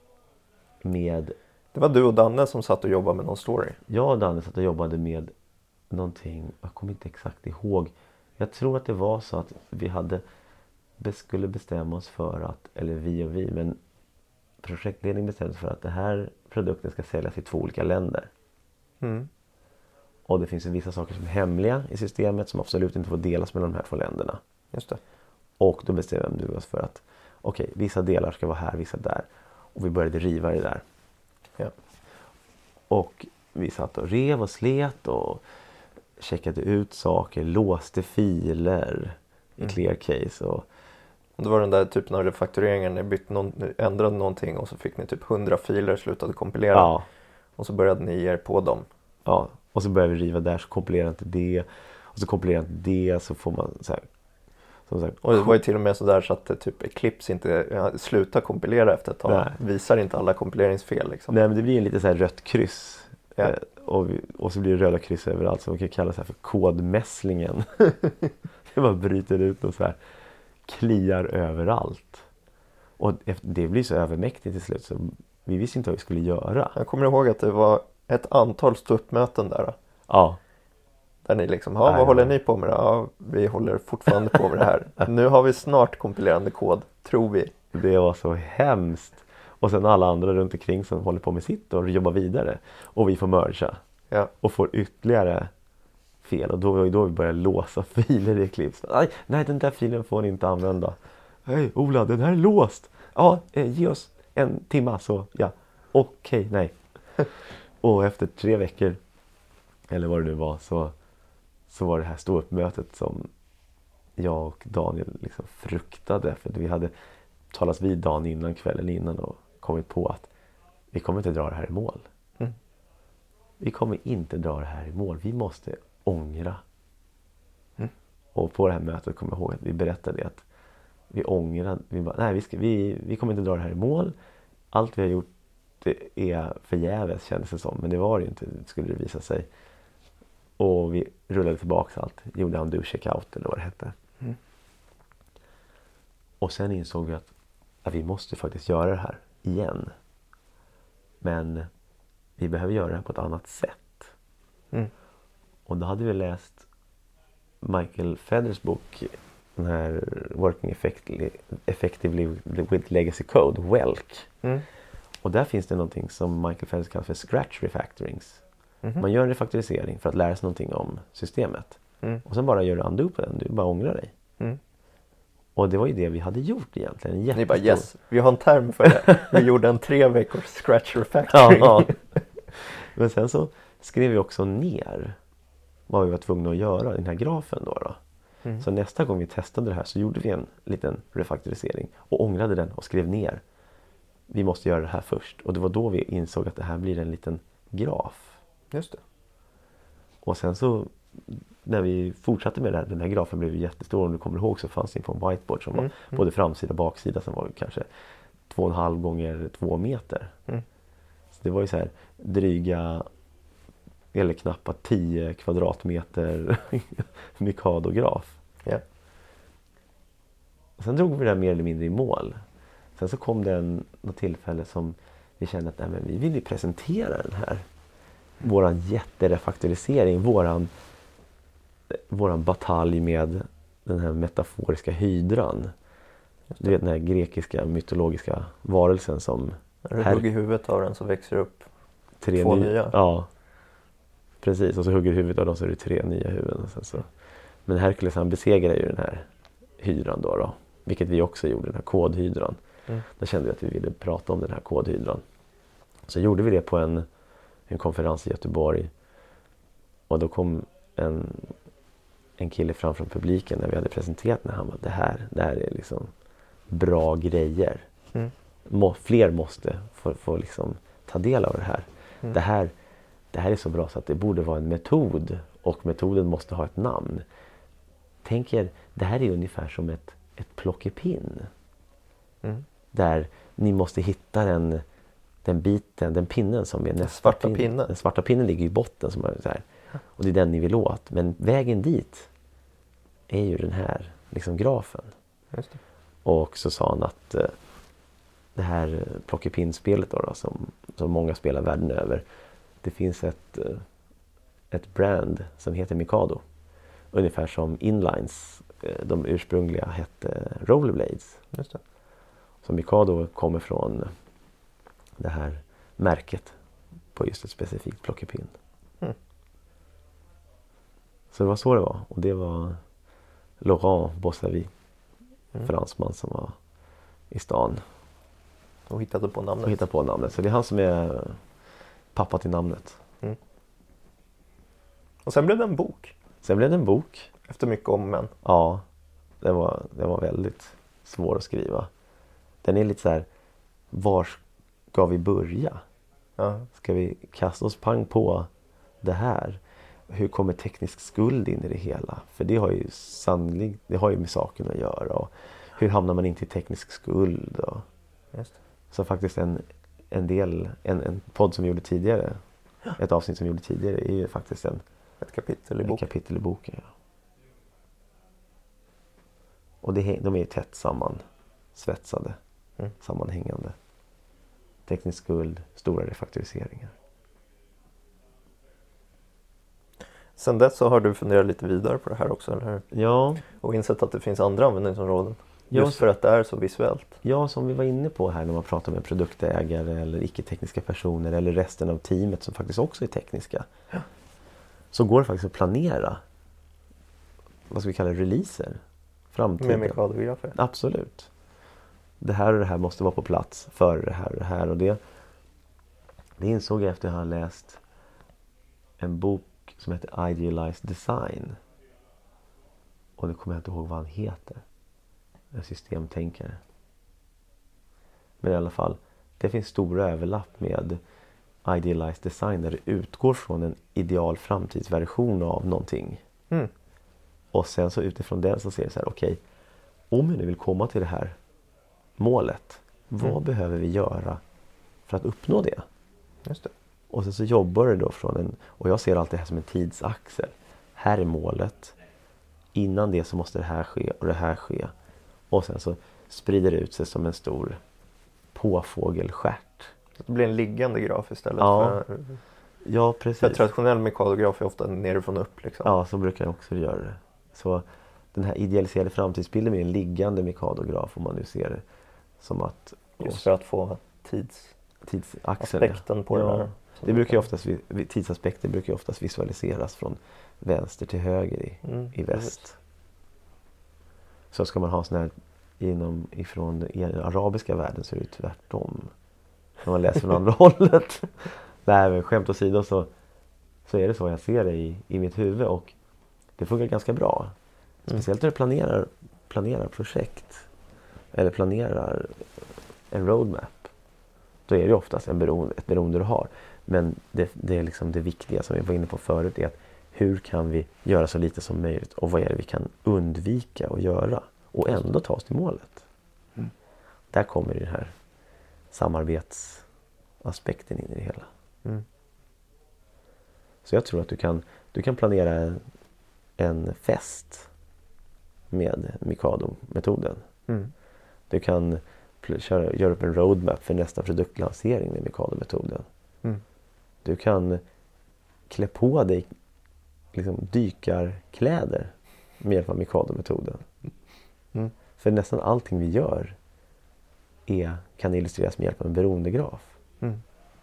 med... Det var du och Danne som satt och jobbade med någon story. Jag och Danne satt och jobbade med någonting. Jag kommer inte exakt ihåg. Jag tror att det var så att vi hade skulle bestämma oss för att, eller vi och vi, men projektledningen bestämde sig för att det här produkten ska säljas i två olika länder. Mm. Och det finns ju vissa saker som är hemliga i systemet som absolut inte får delas mellan de här två länderna. Just det. Och då bestämde vi oss för att okej, okay, vissa delar ska vara här, vissa där. Och vi började riva det där. Ja. Och vi satt och rev och slet och checkade ut saker, låste filer i mm. clear case och Och det var den där typen av refaktoreringen, ni bytte någon, ändrade någonting och så fick ni typ hundra filer, slutade kompilera. Ja. Och så började ni ge er på dem. Ja, och så började vi riva där, så kompilerar inte det. Och så kompilerar inte det, så får man så här. Så här och det var ju till och med så där så att typ Eclipse inte ja, slutar kompilera efter ett tag. Nej. Visar inte alla kompileringsfel liksom. Nej, men det blir en lite så här rött kryss. Ja. Eh, och, vi, och så blir det röda kryss överallt, så man kan kalla det så här för kodmässlingen. Det bara bryter ut och så här kliar överallt. Och det blir så övermäktigt till slut så vi visste inte vad vi skulle göra. Jag kommer ihåg att det var ett antal ståuppmöten där. Ja. Där ni liksom, ja, vad håller ni på med? Ja, vi håller fortfarande på med det här. Nu har vi snart kompilerande kod, tror vi. Det var så hemskt. Och sen alla andra runt omkring som håller på med sitt och jobbar vidare. Och vi får merga. Ja. Och får ytterligare fel. Och då var då vi började låsa filer i Eclipse. Nej, nej, den där filen får ni inte använda. Hej Ola, den här är låst. Ja, eh, ge oss en timma så ja. Okej, okay, nej. Och efter tre veckor, eller vad det nu var, så, så var det här ståuppmötet som jag och Daniel liksom fruktade. För vi hade talats vid dagen innan, kvällen innan och kommit på att vi kommer inte dra det här i mål. Mm. Vi kommer inte dra det här i mål. Vi måste ångra. Mm. Och på det här mötet kommer jag ihåg att vi berättade att vi ångrar. Vi bara, nej, vi, ska, vi, vi kommer inte dra det här i mål. Allt vi har gjort det är förgäves, kändes det som. Men det var det inte, skulle det visa sig. Och vi rullade tillbaka allt. Gjorde undo checkout eller vad det hette. Mm. Och sen insåg vi att att vi måste faktiskt göra det här igen. Men vi behöver göra det här på ett annat sätt. Mm. Och då hade vi läst Michael Feathers bok, den här Working Effectively, Effectively with Legacy Code, W E L C. Mm. Och där finns det någonting som Michael Feathers kallar för scratch refactorings. Mm. Man gör en refaktorisering för att lära sig någonting om systemet. Mm. Och sen bara gör du undo på den, du bara ångrar dig. Mm. Och det var ju det vi hade gjort egentligen. En Ni bara yes, vi har en term för det. Vi gjorde en tre veckors scratch refactoring. Ja. Men sen så skrev vi också ner vad vi var tvungna att göra i den här grafen då. då. Mm. Så nästa gång vi testade det här så gjorde vi en liten refaktorisering och ångrade den och skrev ner. Vi måste göra det här först. Och det var då vi insåg att det här blir en liten graf. Just det. Och sen så när vi fortsatte med det här, den här grafen blev ju jättestor. Om du kommer ihåg så fanns det på en whiteboard som mm. var både framsida och baksida som var kanske två och en halv gånger två meter. Mm. Så det var ju så här dryga eller knappt tio kvadratmeter Mikado-graf. Yeah. Och sen drog vi det här mer eller mindre i mål. Sen så kom det en, något tillfälle som vi kände att nej, men vi vill ju presentera den här. Våran jätterefaktorisering, våran, våran batalj med den här metaforiska hydran. Du vet den här grekiska mytologiska varelsen som... När du hugger huvudet av den så växer upp tre två ny- nya. Ja, precis. Och så hugger huvudet av dem så är det tre nya huvuden. Och sen så. Men Herkules han besegrar ju den här hydran då, då. Vilket vi också gjorde, den här kodhydran. Mm. Då kände vi att vi ville prata om den här kodhydran. Så gjorde vi det på en, en konferens i Göteborg. Och då kom en, en kille fram från publiken när vi hade presenterat när han bara, det här, det här är liksom bra grejer. Mm. Må, fler måste få, få liksom ta del av det här. Mm. Det här. Det här är så bra så att det borde vara en metod. Och metoden måste ha ett namn. Tänk er, det här är ungefär som ett, ett plockepinn. Mm. Där ni måste hitta den, den biten, den pinnen som är nästa svarta pin. pinnen. Den svarta pinnen ligger i botten. Som är så här. Och det är den ni vill åt. Men vägen dit är ju den här liksom grafen. Just det. Och så sa han att eh, det här plockepinspelet då, då, som, som många spelar världen över. Det finns ett, ett brand som heter Mikado. Ungefär som Inlines, de ursprungliga hette Rollerblades. Just det. Så Mikado kommer från det här märket på just ett specifikt plockepinn. Mm. Så det var så det var. Och det var Laurent Bossavy, mm. fransman som var i stan. Och hittade på namnet. Och hittade på namnet. Så det är han som är pappa till namnet. Mm. Och sen blev det en bok. Sen blev det en bok. Efter mycket om men. Ja, det var, det var väldigt svår att skriva. Den är lite så här, var ska vi börja? Ja. Ska vi kasta oss pang på det här? Hur kommer teknisk skuld in i det hela? För det har ju sannolikt, det har ju med saken att göra. Och hur hamnar man inte i teknisk skuld? Och Just det. så faktiskt en, en del, en, en podd som vi gjorde tidigare, ett avsnitt som vi gjorde tidigare är ju faktiskt en, ett kapitel i ett boken. kapitel i boken. Ja. Och det, de är ju tätt samman svetsade, mm. sammanhängande. Teknisk skuld, stora refaktoriseringar. Sen dess så har du funderat lite vidare på det här också, eller hur? Ja. Och insett att det finns andra användningsområden. Ja, just för att det är så visuellt. Ja, som vi var inne på här när man pratar med produktägare eller icke-tekniska personer eller resten av teamet som faktiskt också är tekniska. Ja. Så går det faktiskt att planera, vad ska vi kalla det, releaser. Framtiden. Med Mikado-grafer. Absolut. Det här och det här måste vara på plats för det här och det här. Och det, det insåg jag efter att ha läst en bok som heter Idealized Design. Och det kommer jag inte ihåg vad han heter. En systemtänkare. Men i alla fall, det finns stora överlapp med Idealized Design där det utgår från en ideal framtidsversion av någonting. Mm. Och sen så utifrån den så ser det så här, okej, okay, om vi nu vill komma till det här målet, vad mm. behöver vi göra för att uppnå det? Just det. Och sen så jobbar det då från en, och jag ser allt det här som en tidsaxel. Här är målet. Innan det så måste det här ske och det här ske. Och sen så sprider ut sig som en stor påfågelstjärt. Det blir en liggande graf istället ja. för... Ja, precis. För traditionell Mikado-graf är ofta nerifrån upp. Liksom. Ja, så brukar jag också göra det. Så den här idealiserade framtidsbilden med en liggande Mikado-graf, om man nu ser det som att... Just för att få tids... tidsaxeln. Aspekten på ja. det där. Det brukar ju oftast, tidsaspekten brukar ju oftast visualiseras från vänster till höger i, mm, i väst. Precis. Så ska man ha sån här inom, ifrån den arabiska världen så är det tvärtom. När man läser från andra hållet. Nej, men skämt åsido så, så är det så jag ser det i, i mitt huvud och det funkar ganska bra. Speciellt när du planerar, planerar projekt eller planerar en roadmap. Då är det oftast en beroende, ett beroende du har. Men det, det är liksom det viktiga som vi var inne på förut är att hur kan vi göra så lite som möjligt och vad är det vi kan undvika att göra och ändå ta oss till målet. Mm. Där kommer den här samarbetsaspekten in i det hela. Mm. Så jag tror att du kan, du kan planera en, en fest med Mikado-metoden. Mm. Du kan pl- köra, göra upp en roadmap för nästa produktlansering med Mikado-metoden. Mm. Du kan klä på dig liksom dykarkläder med hjälp av Mikado-metoden. Mm. För nästan allting vi gör är, kan illustreras med hjälp av en beroendegraf. Mm.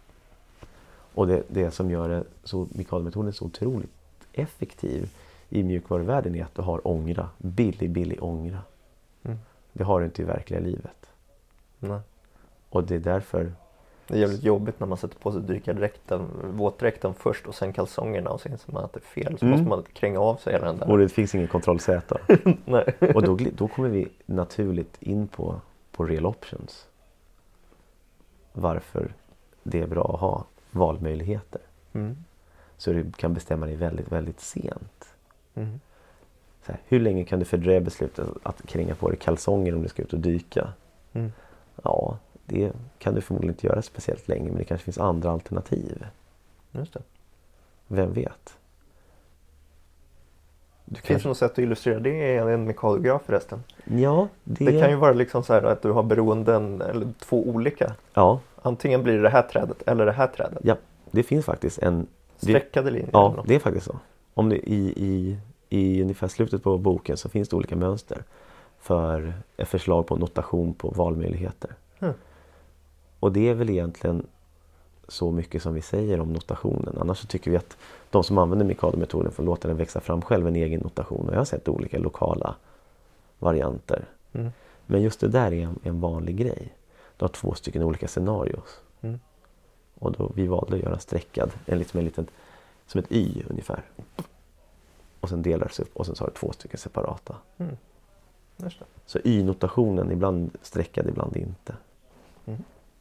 Och det, det som gör det så, Mikado-metoden så otroligt effektiv i mjukvaruvärlden är att du har ångra. Billig, billig ångra. Mm. Det har du inte i verkliga livet. Nej. Och det är därför... Det är jävligt jobbigt när man sätter på sig dykardräkten, våtdräkten först och sen kalsongerna och sen inser man att det är fel. Så mm. måste man kränga av sig hela den där. Och det finns ingen kontroll-Z. Nej. Och då, då kommer vi naturligt in på, på real options. Varför det är bra att ha valmöjligheter. Mm. Så du kan bestämma dig väldigt, väldigt sent. Mm. Så här, hur länge kan du fördröja beslutet att kränga på dig kalsonger om du ska ut och dyka? Mm. Ja, det kan du förmodligen inte göra speciellt länge, men det kanske finns andra alternativ. Just det. Vem vet? Det finns kanske... något sätt att illustrera det i en Mikado-graf förresten. Ja, det... det kan ju vara liksom så här att du har beroenden, eller två olika. Ja. Antingen blir det det här trädet eller det här trädet. Ja, det finns faktiskt en... Streckade linjer. Ja, det är faktiskt så. Om det i, i, i ungefär slutet på boken så finns det olika mönster för ett förslag på notation på valmöjligheter. Mm. Och det är väl egentligen så mycket som vi säger om notationen. Annars så tycker vi att de som använder Mikado-metoden får låta den växa fram själv en egen notation. Och jag har sett olika lokala varianter. Mm. Men just det där är en, en vanlig grej. Du har två stycken olika scenarios. Mm. Och då vi valde att göra en streckad, en liksom en liten, som ett Y ungefär. Och sen delar det upp och sen så har du två stycken separata. Mm. Just det. Så Y-notationen ibland streckad, ibland inte. Mm.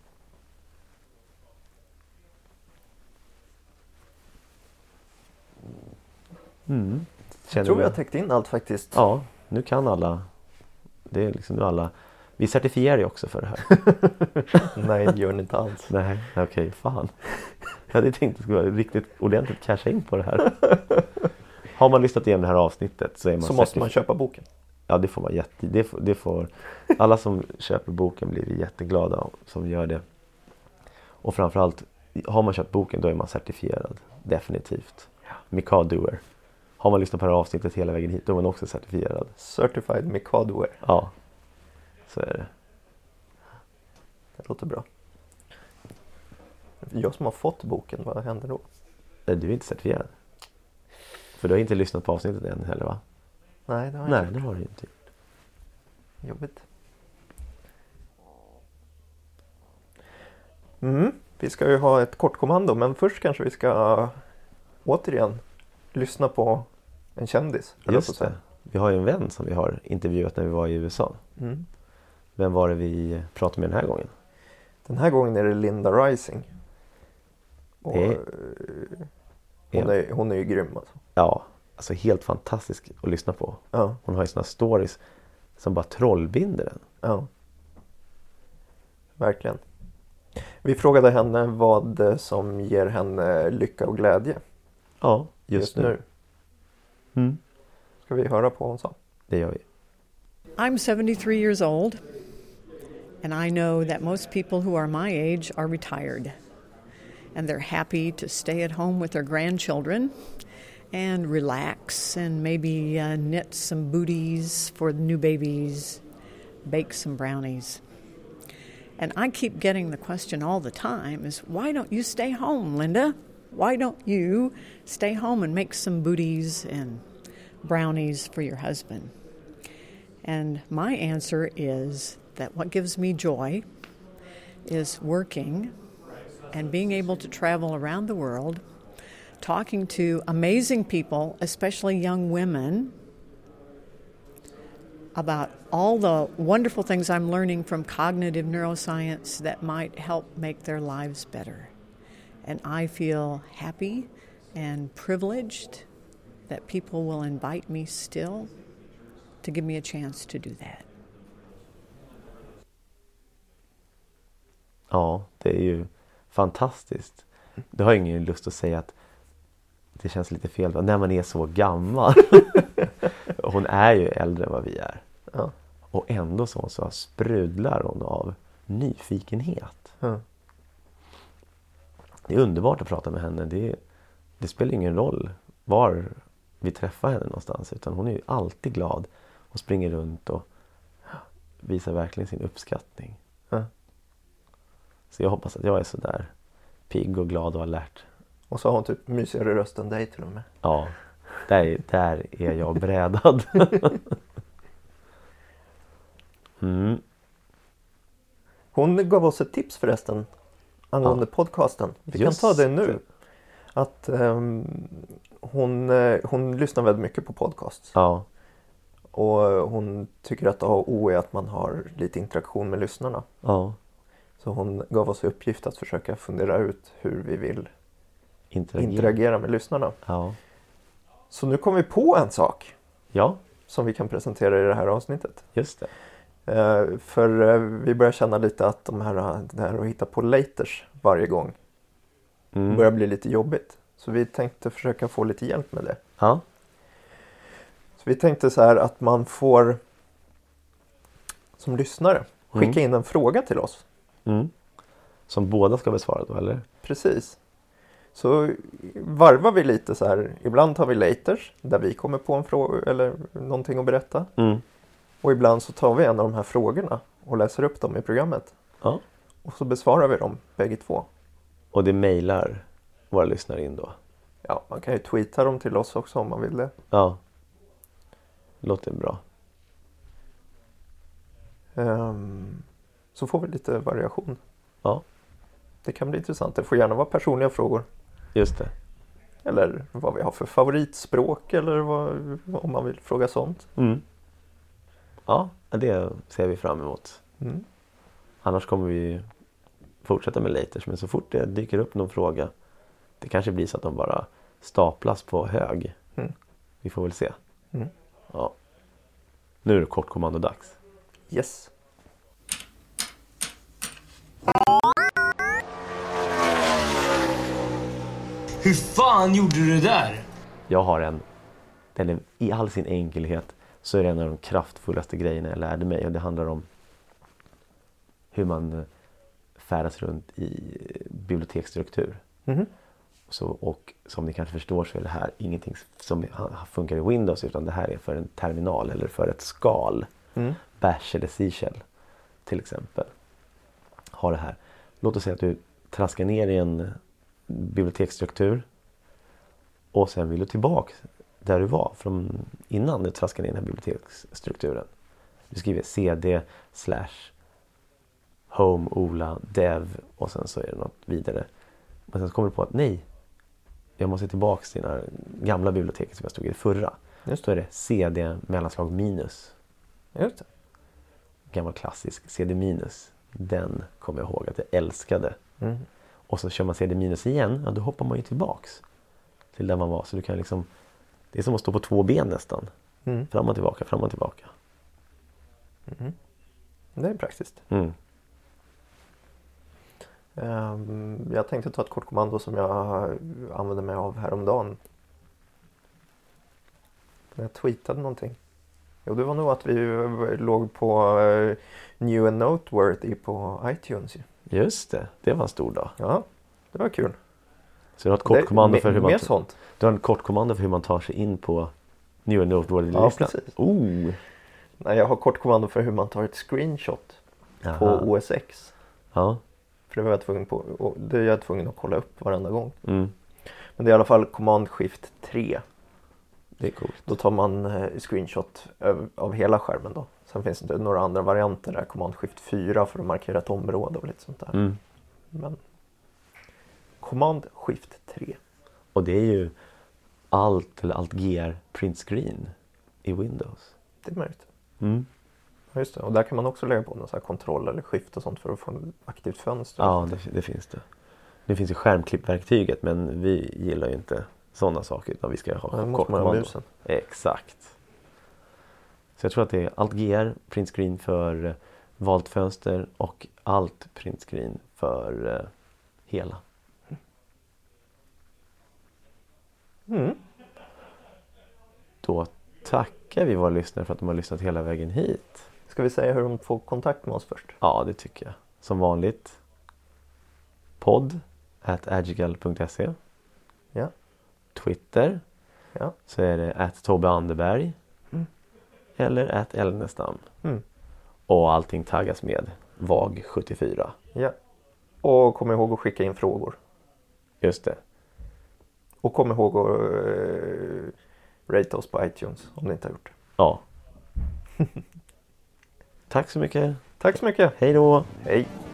Mm. Jag tror vi har täckt in allt faktiskt. Ja, nu kan alla. Det är liksom nu alla. Vi certifierar ju också för det här. Nej, det gör ni inte alls. Nej, okej, okay, fan. Jag hade tänkt att det skulle vara riktigt ordentligt casha in på det här. Har man lyssnat igenom det här avsnittet så är man så måste man köpa boken. Ja, det får man jätte... Det får, det får, alla som köper boken blir jätteglada som gör det. Och framförallt, har man köpt boken då är man certifierad. Definitivt. Mikado-doer. Har man lyssnat på det här avsnittet hela vägen hit då är man också certifierad. Certified Mikado-doer. Ja, så är det. Det låter bra. Jag som har fått boken, vad händer då? Nej, du är inte certifierad. För du har inte lyssnat på avsnittet än heller, va? Nej, det har jag Nej, inte det har du inte gjort. Jobbigt. Mm, vi ska ju ha ett kort kommando, men först kanske vi ska återigen lyssna på en kändis. Just det. Vi har ju en vän som vi har intervjuat när vi var i U S A. Mm. Vem var det vi pratade med den här gången? Den här gången är det Linda Rising. Och det... hon, är, hon är ju grym alltså. Ja, alltså helt fantastisk att lyssna på. Ja. Hon har ju såna stories som bara trollbinder den. Ja. Verkligen. Vi frågade henne vad som ger henne lycka och glädje. Ja, just, just nu. nu. Mm. Ska vi höra på vad hon sa? Det gör vi. I'm seventy-three years old. And I know that most people who are my age are retired. And they're happy to stay at home with their grandchildren and relax and maybe uh, knit some booties for the new babies, bake some brownies. And I keep getting the question all the time is, why don't you stay home, Linda? Why don't you stay home and make some booties and brownies for your husband? And my answer is that what gives me joy is working and being able to travel around the world, talking to amazing people, especially young women, about all the wonderful things I'm learning from cognitive neuroscience that might help make their lives better. And I feel happy and privileged that people will invite me still to give me a chance to do that. Ja, det är ju fantastiskt. Det har ingen lust att säga att det känns lite fel när man är så gammal. Hon är ju äldre än vad vi är. Ja. Och ändå så, så sprudlar hon av nyfikenhet. Ja. Det är underbart att prata med henne. Det, det spelar ingen roll var vi träffar henne någonstans. Utan hon är ju alltid glad och springer runt och visar verkligen sin uppskattning. Ja. Så jag hoppas att jag är så där pigg och glad och alert. Och så har hon typ mysigare röst än dig till och med. Ja, där, där är jag brädad. mm. Hon gav oss ett tips förresten angående ja. podcasten. Vi Just kan ta det nu. Att um, hon, hon lyssnar väldigt mycket på podcasts. Ja. Och hon tycker att A och O är att man har lite interaktion med lyssnarna. Ja. Så hon gav oss i uppgift att försöka fundera ut hur vi vill interagera, interagera med lyssnarna. Ja. Så nu kom vi på en sak. Ja. Som vi kan presentera i det här avsnittet. Just det. Uh, för uh, vi börjar känna lite att de här, det här att hitta på laters varje gång mm. börjar bli lite jobbigt. Så vi tänkte försöka få lite hjälp med det. Ja. Så vi tänkte så här att man får som lyssnare skicka mm. in en fråga till oss. Mm. Som båda ska besvara då, eller? Precis. Så varvar vi lite så här. Ibland tar vi laters där vi kommer på en fråga eller någonting att berätta. Mm. Och ibland så tar vi en av de här frågorna och läser upp dem i programmet. Ja. Och så besvarar vi dem bägge två. Och det mejlar våra lyssnare in då? Ja, man kan ju tweeta dem till oss också om man vill det. Ja, låter bra. Um, så får vi lite variation. Ja. Det kan bli intressant. Det får gärna vara personliga frågor. Just det. Eller vad vi har för favoritspråk eller vad, om man vill fråga sånt. Mm. Ja, det ser vi fram emot. Mm. Annars kommer vi fortsätta med laters. Men så fort det dyker upp någon fråga, det kanske blir så att de bara staplas på hög. Mm. Vi får väl se. Mm. Ja. Nu är det kort kommandodags. Yes. Hur fan gjorde du det där? Jag har en, den är, i all sin enkelhet så är det en av de kraftfullaste grejerna jag lärde mig. Och det handlar om hur man färdas runt i biblioteksstruktur. Mm-hmm. Så, och som ni kanske förstår så är det här ingenting som funkar i Windows, utan det här är för en terminal eller för ett skal. Mm. Bash eller C-shell till exempel har det här. Låt oss säga att du traskar ner i en biblioteksstruktur och sen vill du tillbaka där du var från innan du traskade ner i den här biblioteksstrukturen. Du skriver cd slash home ola dev och sen så är det något vidare. Men sen så kommer du på att nej, jag måste tillbaka till den här gamla biblioteket som jag stod i det förra. Just. Då är det cd mellanslag minus. Just det. Gammal klassisk cd minus. Den kommer jag ihåg att jag älskade. Mm. Och så kör man cd minus igen, ja, då hoppar man ju tillbaks till där man var. Så du kan liksom, det är som att stå på två ben nästan. Mm. Fram och tillbaka, fram och tillbaka. Mm. Det är praktiskt. Mm. Um, jag tänkte ta ett kort kommando som jag använde mig av häromdagen. Jag tweetade någonting. Jo, det var nog att vi låg på uh, New and Noteworthy på iTunes. Just det, det var en stor dag. Ja, det var kul. Så du har ett kort kommando för hur man mer sånt. Du har en kort kommando för hur man tar sig in på New and Noteworthy. Ja, precis. Oh. Nej, jag har kort kommando för hur man tar ett screenshot. Jaha. På O S X. Ja. För det var jag tvungen på, och det är jag tvungen att kolla upp varenda gång. Mm. Men det är i alla fall Command Shift tre. Det är coolt. Då tar man eh, screenshot av, av hela skärmen då. Sen finns det några andra varianter där. Command Shift fyra för att markera ett område och lite sånt där. Mm. Men Command Shift tre. Och det är ju Alt eller Alt G R print screen i Windows. Det är möjligt. Mm. Ja, just det. Och där kan man också lägga på någon sån här kontroll eller skift och sånt för att få ett aktivt fönster. Ja, det, det finns det. Det finns ju skärmklippverktyget, men vi gillar ju inte sådana saker utan vi ska ha kort kommando. Musen. Exakt. Så jag tror att det är Alt G R print screen för valt fönster och Alt print screen för uh, hela. Mm. Då tackar vi våra lyssnare för att de har lyssnat hela vägen hit. Ska vi säga hur de får kontakt med oss först? Ja, det tycker jag. Som vanligt. Podd at agigal punkt se. Ja. Twitter. Ja. Så är det at Tobbe Anderberg. Mm. Eller at Elnestam. Mm. Och allting taggas med V A G sjuttiofyra. Ja. Och kom ihåg att skicka in frågor. Just det. Och kom ihåg att uh, rate oss på iTunes om ni inte har gjort det. Ja. Tack så mycket. Tack så mycket. Hej då. Hej.